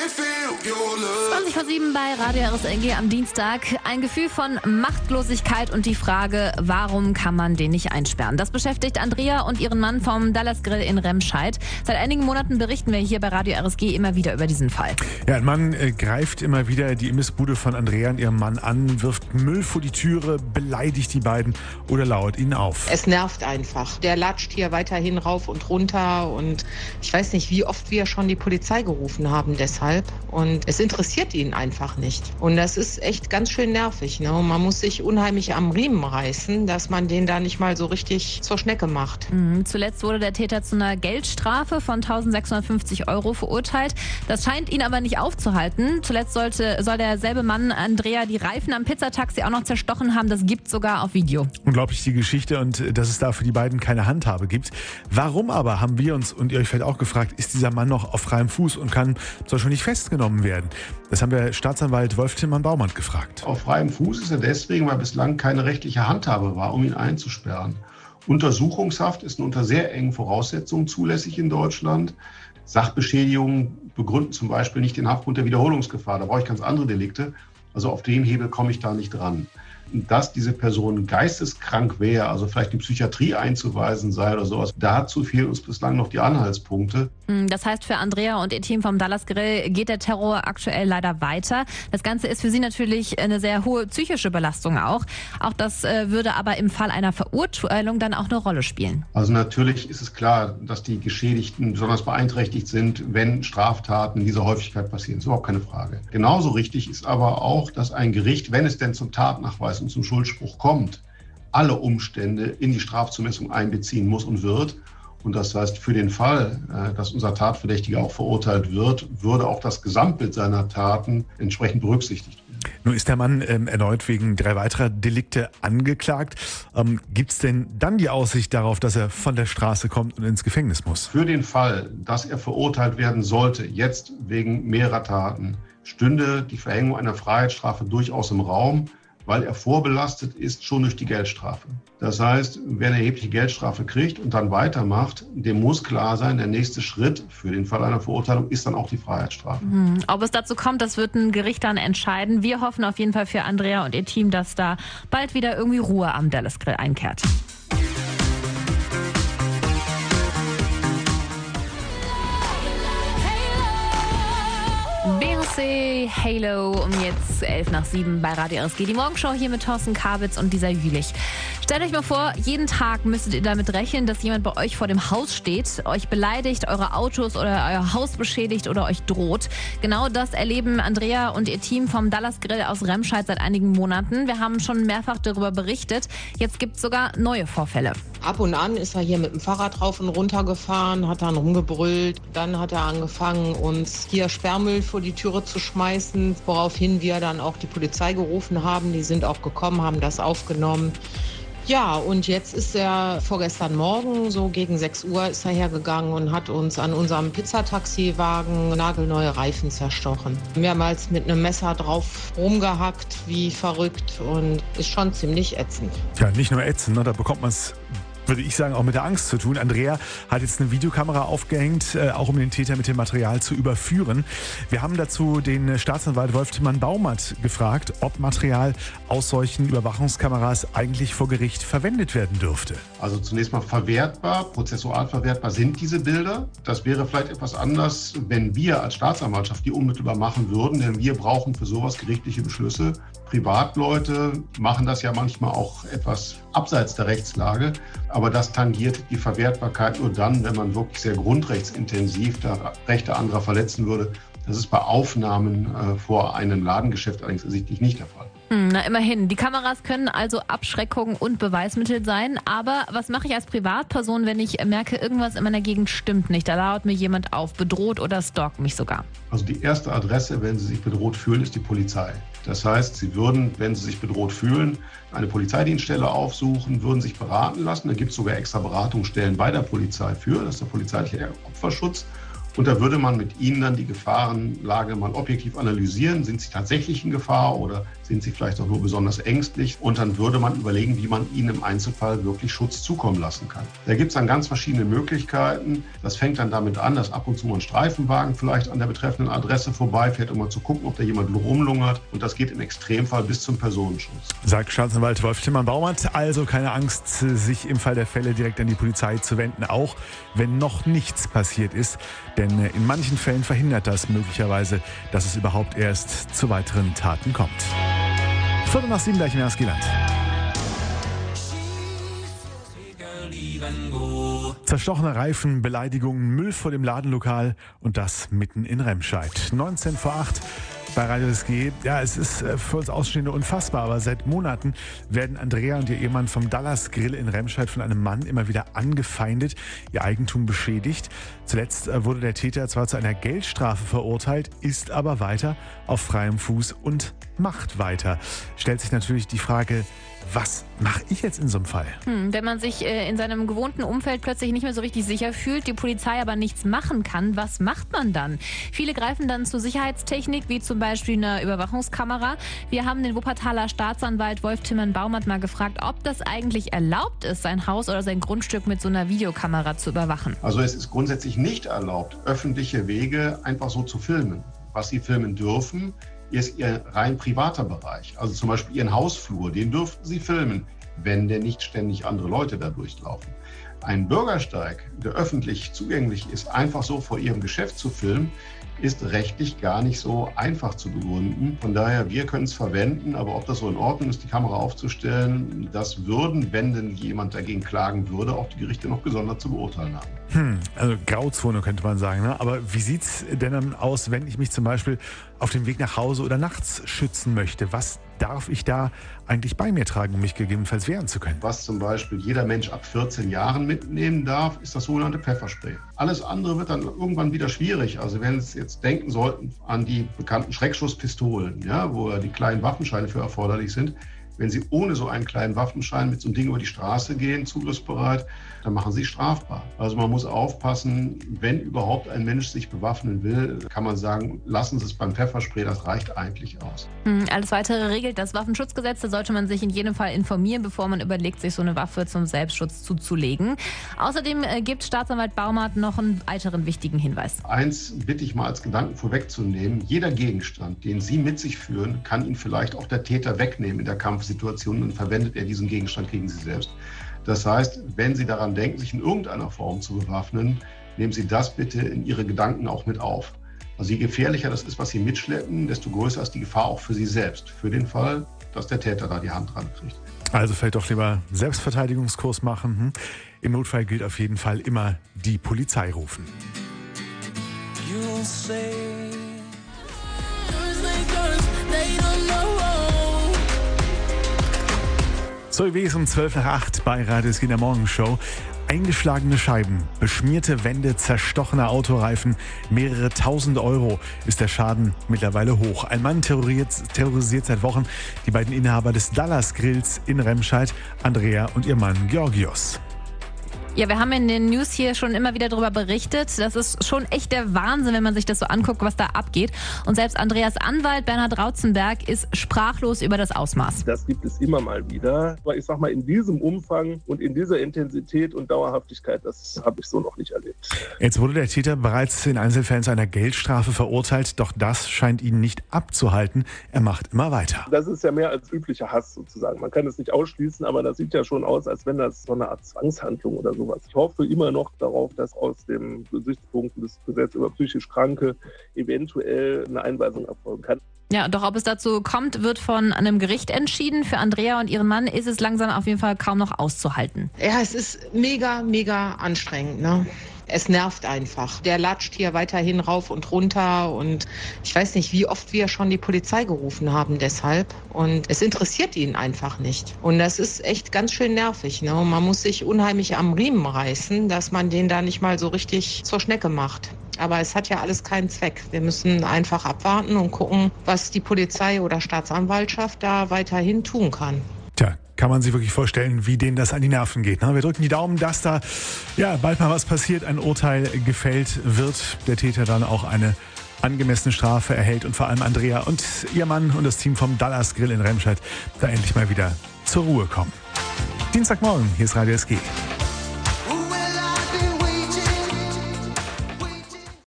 20:07 bei Radio RSLG am Dienstag. Ein Gefühl von Machtlosigkeit und die Frage, warum kann man den nicht einsperren? Das beschäftigt Andrea und ihren Mann vom Dallas Grill in Remscheid. Seit einigen Monaten berichten wir hier bei Radio RSG immer wieder über diesen Fall. Ja, ein Mann greift immer wieder die Imbissbude von Andrea und ihrem Mann an, wirft Müll vor die Türe, beleidigt die beiden oder lauert ihnen auf. Es nervt einfach. Der latscht hier weiterhin rauf und runter und ich weiß nicht, wie oft wir schon die Polizei gerufen haben deshalb. Und es interessiert ihn einfach nicht. Und das ist echt ganz schön nervig. Ne? Und man muss sich unheimlich am Riemen reißen, dass man den da nicht mal so richtig zur Schnecke macht. Zuletzt wurde der Täter zu einer Geldstrafe von 1.650 € verurteilt. Das scheint ihn aber nicht aufzuhalten. Zuletzt soll derselbe Mann Andrea die Reifen am Pizzataxi auch noch zerstochen haben. Das gibt sogar auf Video. Unglaublich die Geschichte und dass es da für die beiden keine Handhabe gibt. Warum aber, haben wir uns und ihr euch vielleicht auch gefragt, ist dieser Mann noch auf freiem Fuß und kann zum Beispiel nicht festgenommen werden? Das haben wir Staatsanwalt Wolf Tillmann-Baumann gefragt. Auf freiem Fuß ist er deswegen, weil bislang keine rechtliche Handhabe war, um ihn einzusperren. Untersuchungshaft ist unter sehr engen Voraussetzungen zulässig in Deutschland. Sachbeschädigungen begründen zum Beispiel nicht den Haftgrund der Wiederholungsgefahr. Da brauche ich ganz andere Delikte. Also auf den Hebel komme ich da nicht dran. Dass diese Person geisteskrank wäre, also vielleicht in die Psychiatrie einzuweisen sei oder sowas, dazu fehlen uns bislang noch die Anhaltspunkte. Das heißt, für Andrea und ihr Team vom Dallas Grill geht der Terror aktuell leider weiter. Das Ganze ist für sie natürlich eine sehr hohe psychische Belastung auch. Auch das würde aber im Fall einer Verurteilung dann auch eine Rolle spielen. Also natürlich ist es klar, dass die Geschädigten besonders beeinträchtigt sind, wenn Straftaten in dieser Häufigkeit passieren. Das ist überhaupt keine Frage. Genauso richtig ist aber auch, dass ein Gericht, wenn es denn zum Tatnachweis und zum Schuldspruch kommt, alle Umstände in die Strafzumessung einbeziehen muss und wird. Und das heißt, für den Fall, dass unser Tatverdächtiger auch verurteilt wird, würde auch das Gesamtbild seiner Taten entsprechend berücksichtigt werden. Nun ist der Mann erneut wegen 3 weiterer Delikte angeklagt. Gibt es denn dann die Aussicht darauf, dass er von der Straße kommt und ins Gefängnis muss? Für den Fall, dass er verurteilt werden sollte, jetzt wegen mehrerer Taten, stünde die Verhängung einer Freiheitsstrafe durchaus im Raum, weil er vorbelastet ist schon durch die Geldstrafe. Das heißt, wer eine erhebliche Geldstrafe kriegt und dann weitermacht, dem muss klar sein, der nächste Schritt für den Fall einer Verurteilung ist dann auch die Freiheitsstrafe. Ob es dazu kommt, das wird ein Gericht dann entscheiden. Wir hoffen auf jeden Fall für Andrea und ihr Team, dass da bald wieder irgendwie Ruhe am Dallas Grill einkehrt. Halo um jetzt 6:11 bei Radio RSG. Die Morgenshow hier mit Thorsten Kabitz und Lisa Jülich. Stellt euch mal vor, jeden Tag müsstet ihr damit rechnen, dass jemand bei euch vor dem Haus steht, euch beleidigt, eure Autos oder euer Haus beschädigt oder euch droht. Genau das erleben Andrea und ihr Team vom Dallas Grill aus Remscheid seit einigen Monaten. Wir haben schon mehrfach darüber berichtet. Jetzt gibt es sogar neue Vorfälle. Ab und an ist er hier mit dem Fahrrad rauf und runter gefahren, hat dann rumgebrüllt. Dann hat er angefangen, uns hier Sperrmüll vor die Türe zu schmeißen, woraufhin wir dann auch die Polizei gerufen haben. Die sind auch gekommen, haben das aufgenommen. Ja, und jetzt ist er vorgestern Morgen, so gegen 6 Uhr, ist er hergegangen und hat uns an unserem Pizzataxiwagen nagelneue Reifen zerstochen. Mehrmals mit einem Messer drauf rumgehackt, wie verrückt, und ist schon ziemlich ätzend. Ja, nicht nur ätzend, ne? Da bekommt man es, würde ich sagen, auch mit der Angst zu tun. Andrea hat jetzt eine Videokamera aufgehängt, auch um den Täter mit dem Material zu überführen. Wir haben dazu den Staatsanwalt Wolf Tillmann-Baumann gefragt, ob Material aus solchen Überwachungskameras eigentlich vor Gericht verwendet werden dürfte. Also zunächst mal verwertbar, prozessual verwertbar sind diese Bilder. Das wäre vielleicht etwas anders, wenn wir als Staatsanwaltschaft die unmittelbar machen würden, denn wir brauchen für sowas gerichtliche Beschlüsse. Privatleute machen das ja manchmal auch etwas abseits der Rechtslage, aber das tangiert die Verwertbarkeit nur dann, wenn man wirklich sehr grundrechtsintensiv da Rechte anderer verletzen würde. Das ist bei Aufnahmen vor einem Ladengeschäft allerdings ersichtlich nicht der Fall. Na, immerhin. Die Kameras können also Abschreckung und Beweismittel sein. Aber was mache ich als Privatperson, wenn ich merke, irgendwas in meiner Gegend stimmt nicht? Da lauert mir jemand auf, bedroht oder stalkt mich sogar. Also die erste Adresse, wenn Sie sich bedroht fühlen, ist die Polizei. Das heißt, Sie würden, wenn Sie sich bedroht fühlen, eine Polizeidienststelle aufsuchen, würden sich beraten lassen. Da gibt es sogar extra Beratungsstellen bei der Polizei für. Das ist der polizeiliche Opferschutz. Und da würde man mit ihnen dann die Gefahrenlage mal objektiv analysieren. Sind sie tatsächlich in Gefahr oder sind sie vielleicht auch nur besonders ängstlich? Und dann würde man überlegen, wie man ihnen im Einzelfall wirklich Schutz zukommen lassen kann. Da gibt es dann ganz verschiedene Möglichkeiten. Das fängt dann damit an, dass ab und zu mal ein Streifenwagen vielleicht an der betreffenden Adresse vorbeifährt, um mal zu gucken, ob da jemand rumlungert. Und das geht im Extremfall bis zum Personenschutz. Sagt Staatsanwalt Wolf Timmermann-Baumert. Also keine Angst, sich im Fall der Fälle direkt an die Polizei zu wenden, auch wenn noch nichts passiert ist. Denn in manchen Fällen verhindert das möglicherweise, dass es überhaupt erst zu weiteren Taten kommt. 7:15 gleich im Erstgeland. Zerstochene Reifen, Beleidigungen, Müll vor dem Ladenlokal und das mitten in Remscheid. 7:19 bei Radio SG. Ja, es ist für uns Außenstehende unfassbar, aber seit Monaten werden Andrea und ihr Ehemann vom Dallas Grill in Remscheid von einem Mann immer wieder angefeindet, ihr Eigentum beschädigt. Zuletzt wurde der Täter zwar zu einer Geldstrafe verurteilt, ist aber weiter auf freiem Fuß und macht weiter. Stellt sich natürlich die Frage, was mache ich jetzt in so einem Fall? Wenn man sich in seinem gewohnten Umfeld plötzlich nicht mehr so richtig sicher fühlt, die Polizei aber nichts machen kann, was macht man dann? Viele greifen dann zu Sicherheitstechnik, wie zum Beispiel einer Überwachungskamera. Wir haben den Wuppertaler Staatsanwalt Wolf Timmermann-Baumert mal gefragt, ob das eigentlich erlaubt ist, sein Haus oder sein Grundstück mit so einer Videokamera zu überwachen. Also es ist grundsätzlich nicht erlaubt, öffentliche Wege einfach so zu filmen. Was Sie filmen dürfen, ist Ihr rein privater Bereich. Also zum Beispiel Ihren Hausflur, den dürften Sie filmen, wenn denn nicht ständig andere Leute da durchlaufen. Ein Bürgersteig, der öffentlich zugänglich ist, einfach so vor Ihrem Geschäft zu filmen, ist rechtlich gar nicht so einfach zu begründen. Von daher, wir können es verwenden, aber ob das so in Ordnung ist, die Kamera aufzustellen, das würden, wenn denn jemand dagegen klagen würde, auch die Gerichte noch gesondert zu beurteilen haben. Also Grauzone könnte man sagen, ne? Aber wie sieht es denn dann aus, wenn ich mich zum Beispiel auf dem Weg nach Hause oder nachts schützen möchte? Was darf ich da eigentlich bei mir tragen, um mich gegebenenfalls wehren zu können? Was zum Beispiel jeder Mensch ab 14 Jahren mitnehmen darf, ist das sogenannte Pfefferspray. Alles andere wird dann irgendwann wieder schwierig. Also wenn Sie jetzt denken sollten an die bekannten Schreckschusspistolen, ja, wo die kleinen Waffenscheine für erforderlich sind, wenn Sie ohne so einen kleinen Waffenschein mit so einem Ding über die Straße gehen, zugriffsbereit, dann machen Sie strafbar. Also man muss aufpassen, wenn überhaupt ein Mensch sich bewaffnen will, kann man sagen, lassen Sie es beim Pfefferspray, das reicht eigentlich aus. Alles Weitere regelt das Waffenschutzgesetz. Da sollte man sich in jedem Fall informieren, bevor man überlegt, sich so eine Waffe zum Selbstschutz zuzulegen. Außerdem gibt Staatsanwalt Baumert noch einen weiteren wichtigen Hinweis. Eins bitte ich mal als Gedanken vorwegzunehmen. Jeder Gegenstand, den Sie mit sich führen, kann Ihnen vielleicht auch der Täter wegnehmen in der Kampfsituation und verwendet er diesen Gegenstand gegen Sie selbst. Das heißt, wenn Sie daran denken, sich in irgendeiner Form zu bewaffnen, nehmen Sie das bitte in Ihre Gedanken auch mit auf. Also je gefährlicher das ist, was Sie mitschleppen, desto größer ist die Gefahr auch für Sie selbst. Für den Fall, dass der Täter da die Hand dran kriegt. Also vielleicht doch lieber Selbstverteidigungskurs machen. Im Notfall gilt auf jeden Fall immer die Polizei rufen. So wie es um 7:55 bei Radio SG in der Morgenshow. Eingeschlagene Scheiben, beschmierte Wände, zerstochene Autoreifen, mehrere tausend Euro ist der Schaden mittlerweile hoch. Ein Mann terrorisiert seit Wochen die beiden Inhaber des Dallas Grills in Remscheid, Andrea und ihr Mann Georgios. Ja, wir haben in den News hier schon immer wieder darüber berichtet. Das ist schon echt der Wahnsinn, wenn man sich das so anguckt, was da abgeht. Und selbst Andreas Anwalt Bernhard Rautzenberg ist sprachlos über das Ausmaß. Das gibt es immer mal wieder. Aber ich sag mal, in diesem Umfang und in dieser Intensität und Dauerhaftigkeit, das habe ich so noch nicht erlebt. Jetzt wurde der Täter bereits in Einzelfällen zu einer Geldstrafe verurteilt, doch das scheint ihn nicht abzuhalten. Er macht immer weiter. Das ist ja mehr als üblicher Hass sozusagen. Man kann es nicht ausschließen, aber das sieht ja schon aus, als wenn das so eine Art Zwangshandlung oder so. Ich hoffe immer noch darauf, dass aus dem Gesichtspunkt des Gesetzes über psychisch Kranke eventuell eine Einweisung erfolgen kann. Ja, doch ob es dazu kommt, wird von einem Gericht entschieden. Für Andrea und ihren Mann ist es langsam auf jeden Fall kaum noch auszuhalten. Ja, es ist mega, mega anstrengend, ne? Es nervt einfach. Der latscht hier weiterhin rauf und runter und ich weiß nicht, wie oft wir schon die Polizei gerufen haben deshalb. Und es interessiert ihn einfach nicht. Und das ist echt ganz schön nervig, ne? Und man muss sich unheimlich am Riemen reißen, dass man den da nicht mal so richtig zur Schnecke macht. Aber es hat ja alles keinen Zweck. Wir müssen einfach abwarten und gucken, was die Polizei oder Staatsanwaltschaft da weiterhin tun kann. Tja, kann man sich wirklich vorstellen, wie denen das an die Nerven geht. Wir drücken die Daumen, dass da bald mal was passiert, ein Urteil gefällt wird, der Täter dann auch eine angemessene Strafe erhält und vor allem Andrea und ihr Mann und das Team vom Dallas Grill in Remscheid da endlich mal wieder zur Ruhe kommen. Dienstagmorgen, hier ist Radio SG.